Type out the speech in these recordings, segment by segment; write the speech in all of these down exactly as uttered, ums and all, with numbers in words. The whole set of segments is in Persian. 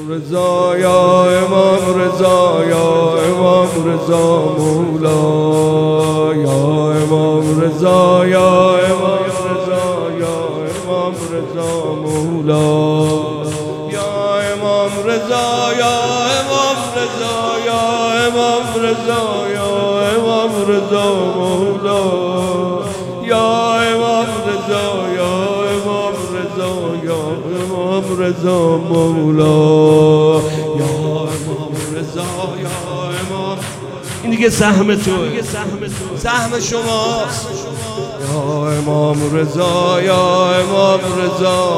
رضا یا امام رضا یا امام رضا مولا یا امام رضا یا امام رضا یا امام رضا مولا یا امام رضا یا امام رضا یا امام رضا یا امام رضا مولا یا امام رضا یا امام رضا یا امام رضا مولا یا امام رضا یا امام. این دیگه سهم تو، سهم شماست. یا امام رضا یا امام رضا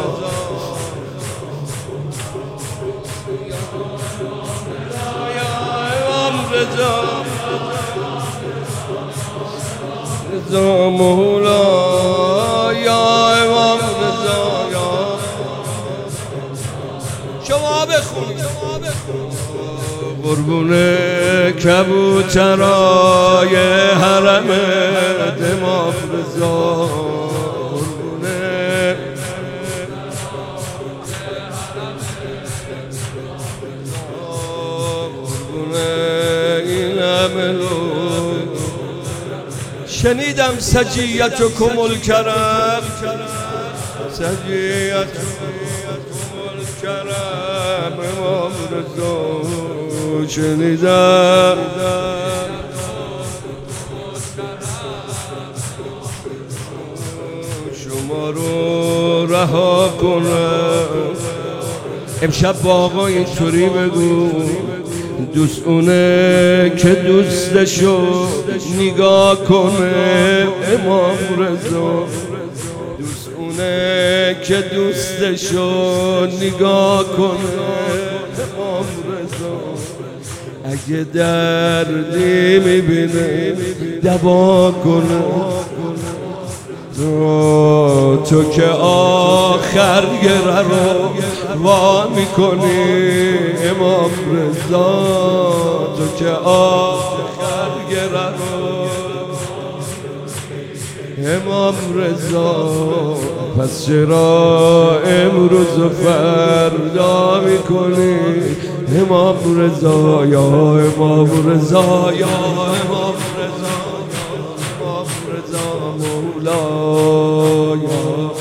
رضا رضا مولا یا امام رضا یا شما بخونید قربون کبوترای حرم امام رضا قربون شنیدم سجیتکم الکرم سجیتکم الکرم امام رضا شنیدم شما رو رها کنم. امشب با آقا اینطوری بگو دوست اونه که دوستشو نگاه کنه امام رضا دوست اونه که دوستشو نگاه کنه امام رضا اگه دردی میبینه دوا کنه تو, تو که آخر گره رو وا میکنی امام رضا تو که آخر گره رو امام رضا پس چرا امروز و فردا میکنی امام رضا یا امام رضا یا امام رضا امام رضا مولا یا